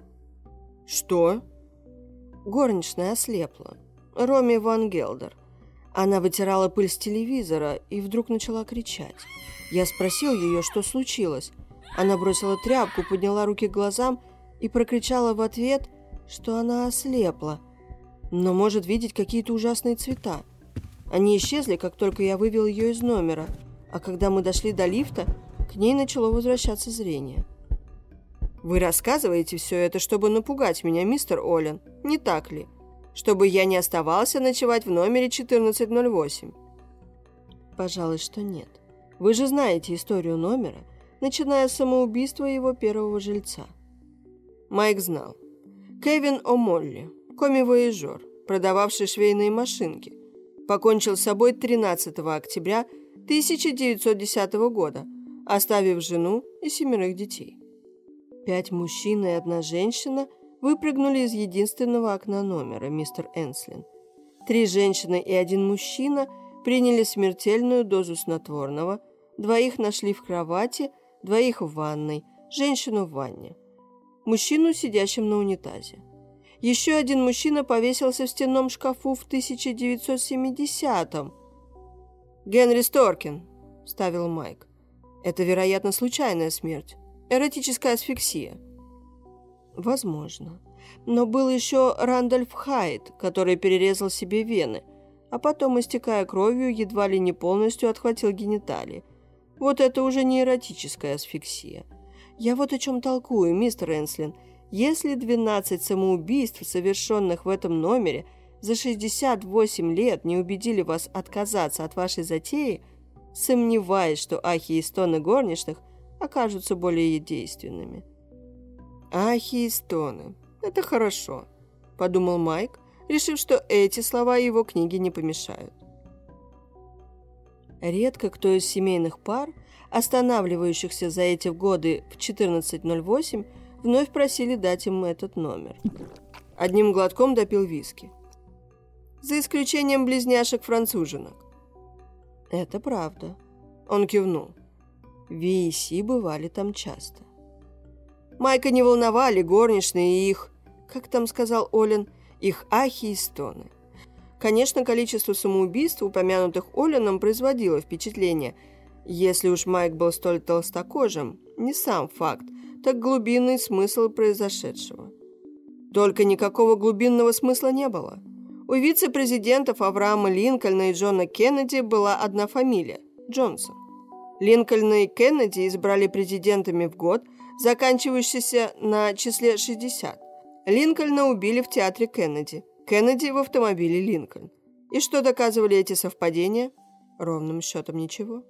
[SPEAKER 1] Что? Горничная ослепла. Роми Ван Гелдер. Она вытирала пыль с телевизора и вдруг начала кричать. Я спросил ее, что случилось. Она бросила тряпку, подняла руки к глазам и прокричала в ответ, что она ослепла, но может видеть какие-то ужасные цвета. Они исчезли, как только я вывел ее из номера, а когда мы дошли до лифта, к ней начало возвращаться зрение. Вы рассказываете все это, чтобы напугать меня, мистер Оллен, не так ли? Чтобы я не оставался ночевать в номере четырнадцать ноль восемь. Пожалуй, что нет. Вы же знаете историю номера, начиная с самоубийства его первого жильца. Майк знал. Кевин О'Молли, коми-вояжер, продававший швейные машинки, покончил с собой тринадцатого октября тысяча девятьсот десятого года, оставив жену и семерых детей. Пять мужчин и одна женщина выпрыгнули из единственного окна номера, мистер Энслин. Три женщины и один мужчина приняли смертельную дозу снотворного, двоих нашли в кровати, двоих в ванной, женщину в ванне, мужчину, сидящим на унитазе. Еще один мужчина повесился в стенном шкафу в тысяча девятьсот семидесятом. «Генри Сторкин», – вставил Майк. «Это, вероятно, случайная смерть. Эротическая асфиксия». «Возможно. Но был еще Рандольф Хайд, который перерезал себе вены, а потом, истекая кровью, едва ли не полностью отхватил гениталии. Вот это уже не эротическая асфиксия. Я вот о чем толкую, мистер Энслин. Если двенадцать самоубийств, совершенных в этом номере, за шестьдесят восемь лет не убедили вас отказаться от вашей затеи, сомневаюсь, что ахи и стоны горничных окажутся более действенными». «Ахи и стоны. Это хорошо», – подумал Майк, решив, что эти слова его книге не помешают. Редко кто из семейных пар, останавливающихся за эти годы в четырнадцать ноль восемь, вновь просили дать им этот номер. Одним глотком допил виски. За исключением близняшек-француженок. Это правда. Он кивнул. Ви и Си бывали там часто. Майка не волновали горничные и их, как там сказал Оллен, их ахи и стоны. Конечно, количество самоубийств, упомянутых Олленом, производило впечатление. Если уж Майк был столь толстокожим, не сам факт, так глубинный смысл произошедшего. Только никакого глубинного смысла не было. У вице-президентов Авраама Линкольна и Джона Кеннеди была одна фамилия – Джонсон. Линкольна и Кеннеди избрали президентами в год, заканчивающийся на числе шестьдесят. Линкольна убили в театре Кеннеди, Кеннеди в автомобиле Линкольн. И что доказывали эти совпадения? Ровным счетом ничего.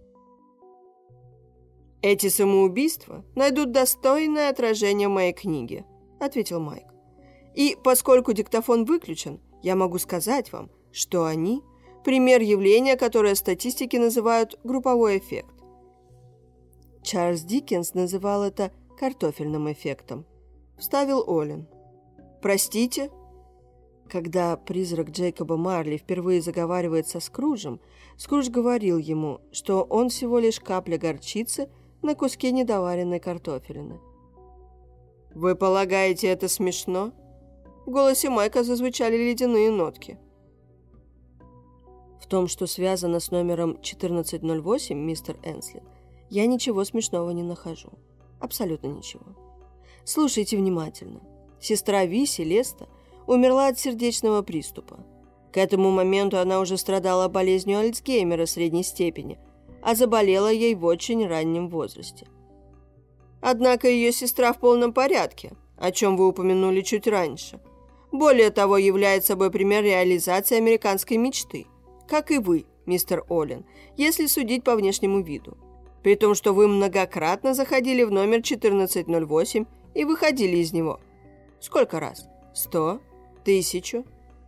[SPEAKER 1] «Эти самоубийства найдут достойное отражение в моей книге», – ответил Майк. «И поскольку диктофон выключен, я могу сказать вам, что они – пример явления, которое статистики называют групповой эффект. Чарльз Диккенс называл это картофельным эффектом», – вставил Оллен. «Простите?» Когда призрак Джейкоба Марли впервые заговаривает со Скруджем, Скрудж говорил ему, что он всего лишь капля горчицы на куске недоваренной картофелины. «Вы полагаете, это смешно?» В голосе Майка зазвучали ледяные нотки. В том, что связано с номером четырнадцать ноль восемь, мистер Энслин, я ничего смешного не нахожу. Абсолютно ничего. Слушайте внимательно. Сестра Ви, Селеста, умерла от сердечного приступа. К этому моменту она уже страдала болезнью Альцгеймера средней степени, а заболела ей в очень раннем возрасте. Однако ее сестра в полном порядке, о чем вы упомянули чуть раньше. Более того, является собой пример реализации американской мечты, как и вы, мистер Оллен, если судить по внешнему виду. При том, что вы многократно заходили в номер четырнадцать ноль восемь и выходили из него. Сколько раз? Сто? Тысячу?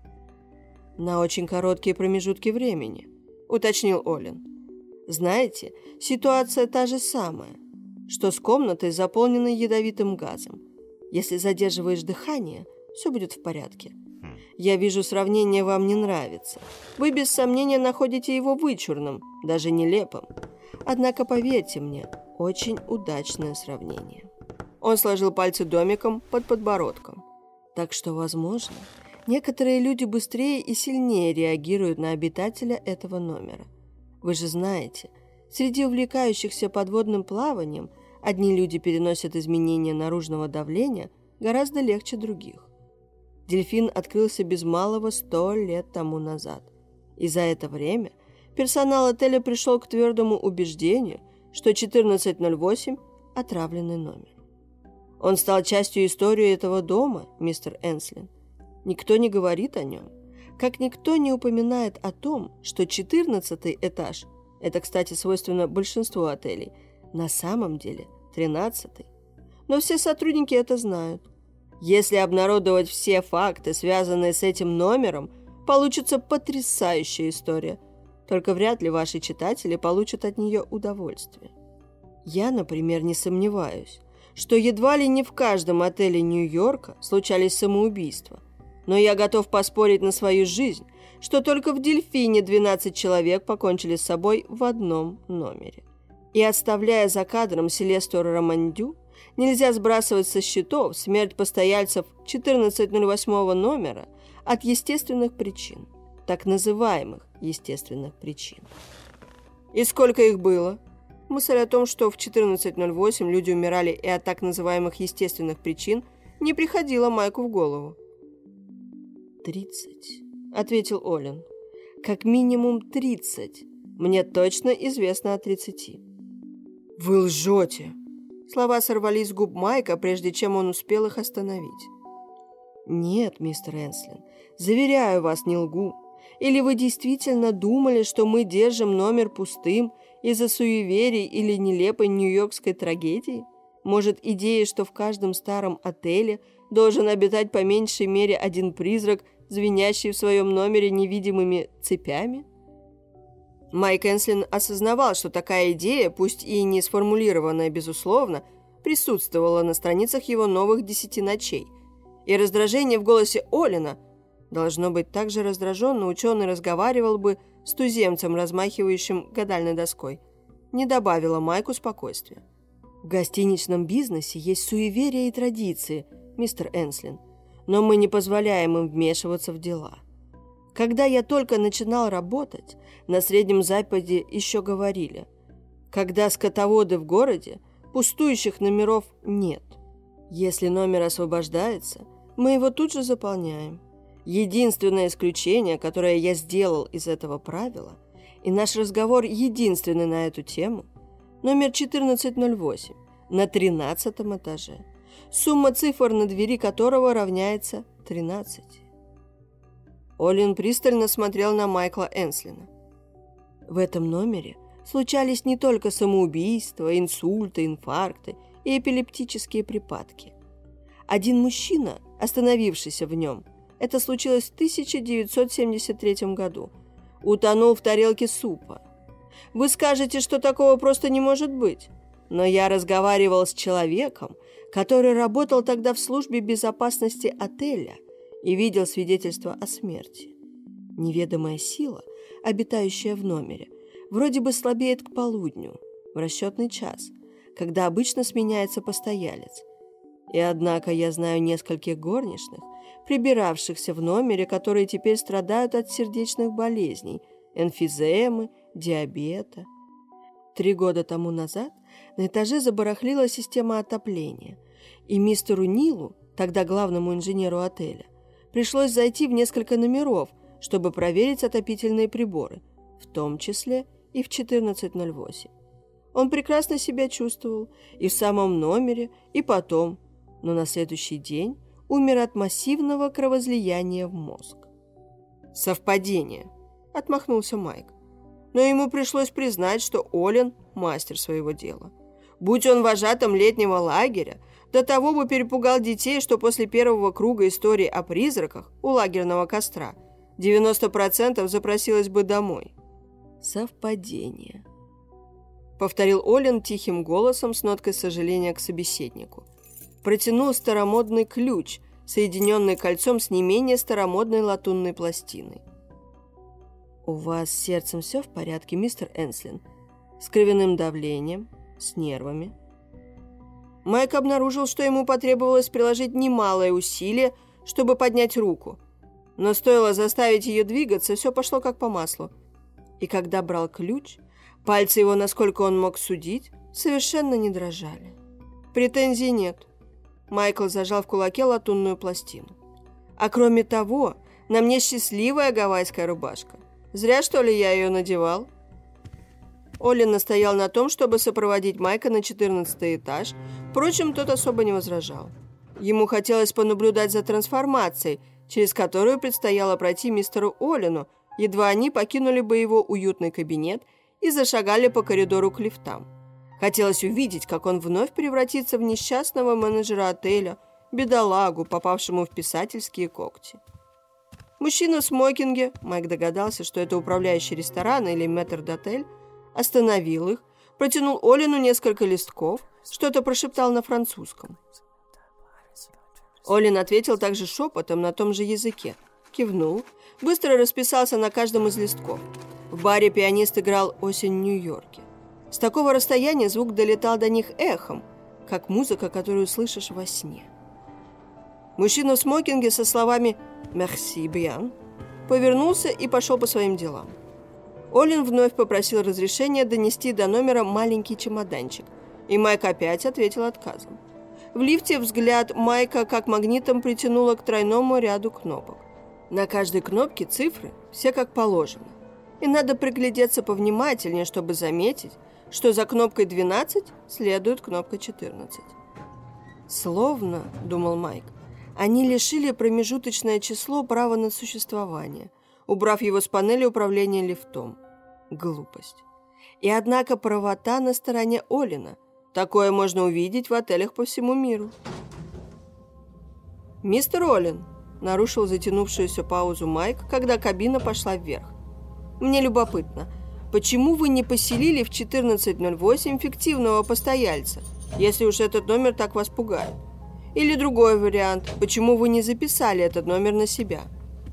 [SPEAKER 1] На очень короткие промежутки времени, уточнил Оллен. Знаете, ситуация та же самая, что с комнатой, заполненной ядовитым газом. Если задерживаешь дыхание, все будет в порядке. Я вижу, сравнение вам не нравится. Вы без сомнения находите его вычурным, даже нелепым. Однако, поверьте мне, очень удачное сравнение. Он сложил пальцы домиком под подбородком. Так что, возможно, некоторые люди быстрее и сильнее реагируют на обитателя этого номера. Вы же знаете, среди увлекающихся подводным плаванием одни люди переносят изменения наружного давления гораздо легче других. Дельфин открылся без малого сто лет тому назад. И за это время персонал отеля пришел к твердому убеждению, что четырнадцать ноль восемь – отравленный номер. Он стал частью истории этого дома, мистер Энслин. Никто не говорит о нем. Как никто не упоминает о том, что четырнадцатый этаж – это, кстати, свойственно большинству отелей – на самом деле тринадцатый. Но все сотрудники это знают. Если обнародовать все факты, связанные с этим номером, получится потрясающая история. Только вряд ли ваши читатели получат от нее удовольствие. Я, например, не сомневаюсь, что едва ли не в каждом отеле Нью-Йорка случались самоубийства. Но я готов поспорить на свою жизнь, что только в Дельфине двенадцать человек покончили с собой в одном номере. И оставляя за кадром Селесту Романдю, нельзя сбрасывать со счетов смерть постояльцев четырнадцать ноль восемь номера от естественных причин, так называемых естественных причин. И сколько их было? Мысль о том, что в четырнадцать ноль восемь люди умирали и от так называемых естественных причин, не приходила Майку в голову. «Тридцать», — ответил Оллен. «Как минимум тридцать. Мне точно известно о тридцати». «Вы лжете!» Слова сорвались с губ Майка, прежде чем он успел их остановить. «Нет, мистер Энслин, заверяю вас, не лгу. Или вы действительно думали, что мы держим номер пустым из-за суеверий или нелепой нью-йоркской трагедии? Может, идея, что в каждом старом отеле должен обитать по меньшей мере один призрак, звенящий в своем номере невидимыми цепями?» Майк Энслин осознавал, что такая идея, пусть и не сформулированная безусловно, присутствовала на страницах его новых «Десяти ночей». И раздражение в голосе Оллена, должно быть, так же раздраженно ученый разговаривал бы с туземцем, размахивающим гадальной доской, не добавило Майку спокойствия. «В гостиничном бизнесе есть суеверия и традиции, мистер Энслин, но мы не позволяем им вмешиваться в дела. Когда я только начинал работать, на Среднем Западе еще говорили, когда скотоводы в городе, пустующих номеров нет. Если номер освобождается, мы его тут же заполняем. Единственное исключение, которое я сделал из этого правила, и наш разговор единственный на эту тему, номер четырнадцать ноль восемь на тринадцатом этаже, сумма цифр на двери которого равняется тринадцати. Оллен пристально смотрел на Майкла Энслина. В этом номере случались не только самоубийства, инсульты, инфаркты и эпилептические припадки. Один мужчина, остановившийся в нем, это случилось в тысяча девятьсот семьдесят третьем году, утонул в тарелке супа. Вы скажете, что такого просто не может быть, но я разговаривал с человеком, который работал тогда в службе безопасности отеля и видел свидетельство о смерти. Неведомая сила, обитающая в номере, вроде бы слабеет к полудню, в расчетный час, когда обычно сменяется постоялец. И однако я знаю нескольких горничных, прибиравшихся в номере, которые теперь страдают от сердечных болезней, эмфиземы, диабета. Три года тому назад на этаже забарахлила система отопления, и мистеру Нилу, тогда главному инженеру отеля, пришлось зайти в несколько номеров, чтобы проверить отопительные приборы, в том числе и в четырнадцать ноль восемь. Он прекрасно себя чувствовал и в самом номере, и потом, но на следующий день умер от массивного кровоизлияния в мозг. «Совпадение», — отмахнулся Майк. Но ему пришлось признать, что Олин – мастер своего дела. Будь он вожатым летнего лагеря, до того бы перепугал детей, что после первого круга истории о призраках у лагерного костра девяносто процентов запросилось бы домой. «Совпадение», — повторил Олин тихим голосом с ноткой сожаления к собеседнику. Протянул старомодный ключ, соединенный кольцом с не менее старомодной латунной пластиной. «У вас с сердцем все в порядке, мистер Энслин? С кровяным давлением, с нервами?» Майк обнаружил, что ему потребовалось приложить немалое усилие, чтобы поднять руку. Но стоило заставить ее двигаться, все пошло как по маслу. И когда брал ключ, пальцы его, насколько он мог судить, совершенно не дрожали. Претензий нет. Майкл зажал в кулаке латунную пластину. «А кроме того, на мне счастливая гавайская рубашка. Зря, что ли, я ее надевал?» Олин настоял на том, чтобы сопроводить Майка на четырнадцатый этаж, впрочем, тот особо не возражал. Ему хотелось понаблюдать за трансформацией, через которую предстояло пройти мистеру Олину, едва они покинули бы его уютный кабинет и зашагали по коридору к лифтам. Хотелось увидеть, как он вновь превратится в несчастного менеджера отеля, бедолагу, попавшему в писательские когти. Мужчина в смокинге, Майк догадался, что это управляющий ресторана или метрдотель, остановил их, протянул Олину несколько листков, что-то прошептал на французском. Олин ответил также шепотом на том же языке, кивнул, быстро расписался на каждом из листков. В баре пианист играл «Осень в Нью-Йорке». С такого расстояния звук долетал до них эхом, как музыка, которую слышишь во сне. Мужчина в смокинге со словами «Merci bien» повернулся и пошел по своим делам. Олин вновь попросил разрешения донести до номера маленький чемоданчик, и Майк опять ответил отказом. В лифте взгляд Майка как магнитом притянуло к тройному ряду кнопок. На каждой кнопке цифры, все как положено. И надо приглядеться повнимательнее, чтобы заметить, что за кнопкой двенадцать следует кнопка четырнадцать. «Словно, — думал Майк, — они лишили промежуточное число права на существование, убрав его с панели управления лифтом. Глупость. И однако правота на стороне Олина. Такое можно увидеть в отелях по всему миру». «Мистер Олин», — нарушил затянувшуюся паузу Майк, когда кабина пошла вверх. «Мне любопытно, почему вы не поселили в четырнадцать ноль восемь фиктивного постояльца, если уж этот номер так вас пугает? Или другой вариант, почему вы не записали этот номер на себя?»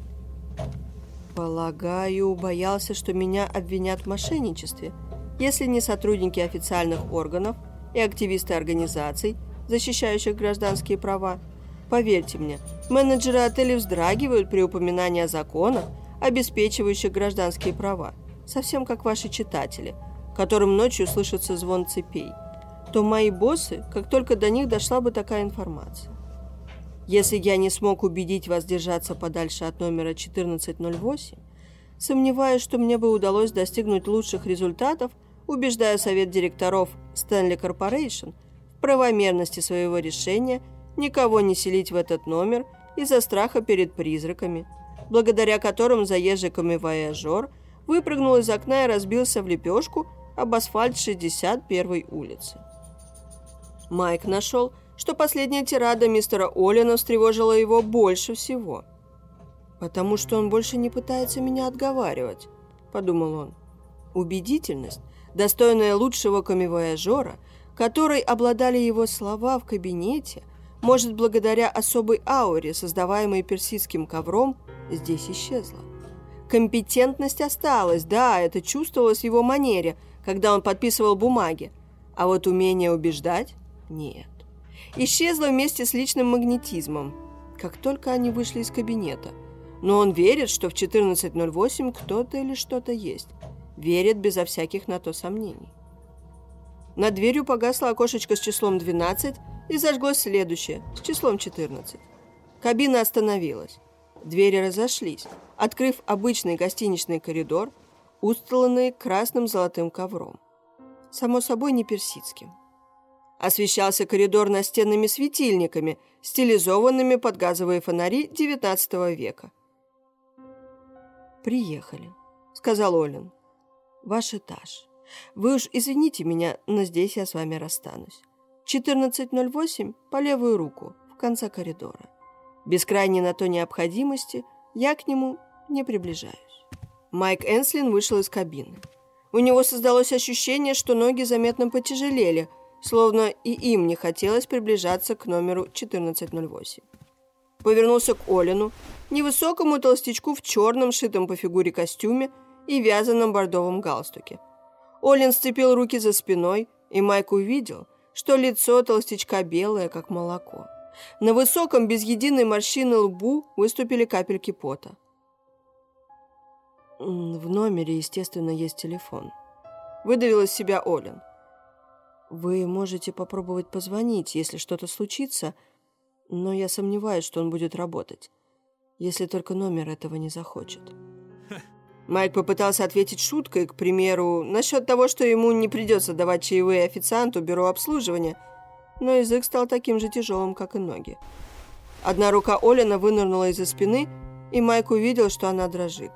[SPEAKER 1] «Полагаю, боялся, что меня обвинят в мошенничестве, если не сотрудники официальных органов и активисты организаций, защищающих гражданские права. Поверьте мне, менеджеры отелей вздрагивают при упоминании о законах, обеспечивающих гражданские права, совсем как ваши читатели, которым ночью слышится звон цепей. То мои боссы, как только до них дошла бы такая информация. Если я не смог убедить вас держаться подальше от номера четырнадцать ноль восемь, сомневаюсь, что мне бы удалось достигнуть лучших результатов, убеждая совет директоров Stanley Corporation в правомерности своего решения никого не селить в этот номер из-за страха перед призраками, благодаря которым заезжий камевояжер выпрыгнул из окна и разбился в лепешку об асфальт шестьдесят первой улицы. Майк нашел, что последняя тирада мистера Олина встревожила его больше всего. «Потому что он больше не пытается меня отговаривать», — подумал он. Убедительность, достойная лучшего камевояжера, которой обладали его слова в кабинете, может, благодаря особой ауре, создаваемой персидским ковром, здесь исчезла. Компетентность осталась, да, это чувствовалось в его манере, когда он подписывал бумаги, а вот умение убеждать – нет. Исчезло вместе с личным магнетизмом. Как только они вышли из кабинета, Но он верит, что в четырнадцать ноль восемь кто-то или что-то есть. Верит безо всяких на то сомнений. Над дверью погасло окошечко с числом двенадцать и зажглось следующее с числом четырнадцать. Кабина остановилась. Двери разошлись, открыв обычный гостиничный коридор, устланный красным золотым ковром. Само собой, не персидским. Освещался коридор настенными светильниками, стилизованными под газовые фонари девятнадцатого века. «Приехали», — сказал Олин. «Ваш этаж. Вы уж извините меня, но здесь я с вами расстанусь. четырнадцать ноль восемь по левую руку, в конце коридора. Без крайней на то необходимости я к нему не приближаюсь». Майк Энслин вышел из кабины. У него создалось ощущение, что ноги заметно потяжелели, словно и им не хотелось приближаться к номеру четырнадцать ноль восемь. Повернулся к Олину, невысокому толстячку в черном, шитом по фигуре костюме и вязаном бордовом галстуке. Олин сцепил руки за спиной, и Майк увидел, что лицо толстячка белое, как молоко. На высоком, без единой морщины лбу выступили капельки пота. «В номере, естественно, есть телефон», — выдавил из себя Олин. «Вы можете попробовать позвонить, если что-то случится, но я сомневаюсь, что он будет работать, если только номер этого не захочет». Майк попытался ответить шуткой, к примеру, насчет того, что ему не придется давать чаевые официанту бюро обслуживания, но язык стал таким же тяжелым, как и ноги. Одна рука Олина вынырнула из-за спины, и Майк увидел, что она дрожит.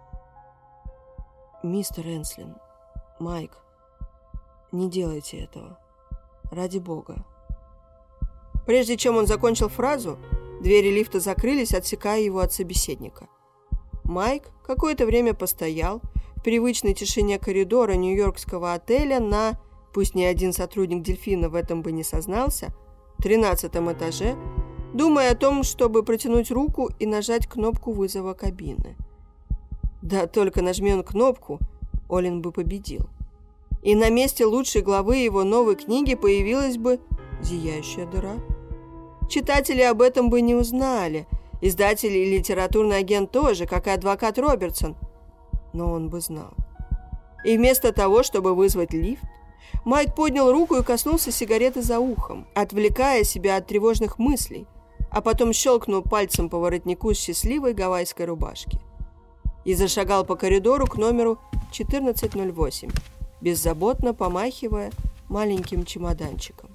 [SPEAKER 1] «Мистер Энслин, Майк, не делайте этого. Ради бога». Прежде чем он закончил фразу, двери лифта закрылись, отсекая его от собеседника. Майк какое-то время постоял в привычной тишине коридора нью-йоркского отеля на, пусть ни один сотрудник «Дельфина» в этом бы не сознался, тринадцатом этаже, думая о том, чтобы протянуть руку и нажать кнопку вызова кабины. Да только нажми он кнопку, Олин бы победил. И на месте лучшей главы его новой книги появилась бы зияющая дыра. Читатели об этом бы не узнали, издатель и литературный агент тоже, как и адвокат Робертсон. Но он бы знал. И вместо того, чтобы вызвать лифт, Майк поднял руку и коснулся сигареты за ухом, отвлекая себя от тревожных мыслей, а потом щелкнул пальцем по воротнику счастливой гавайской рубашки. И зашагал по коридору к номеру четырнадцать ноль восемь, беззаботно помахивая маленьким чемоданчиком.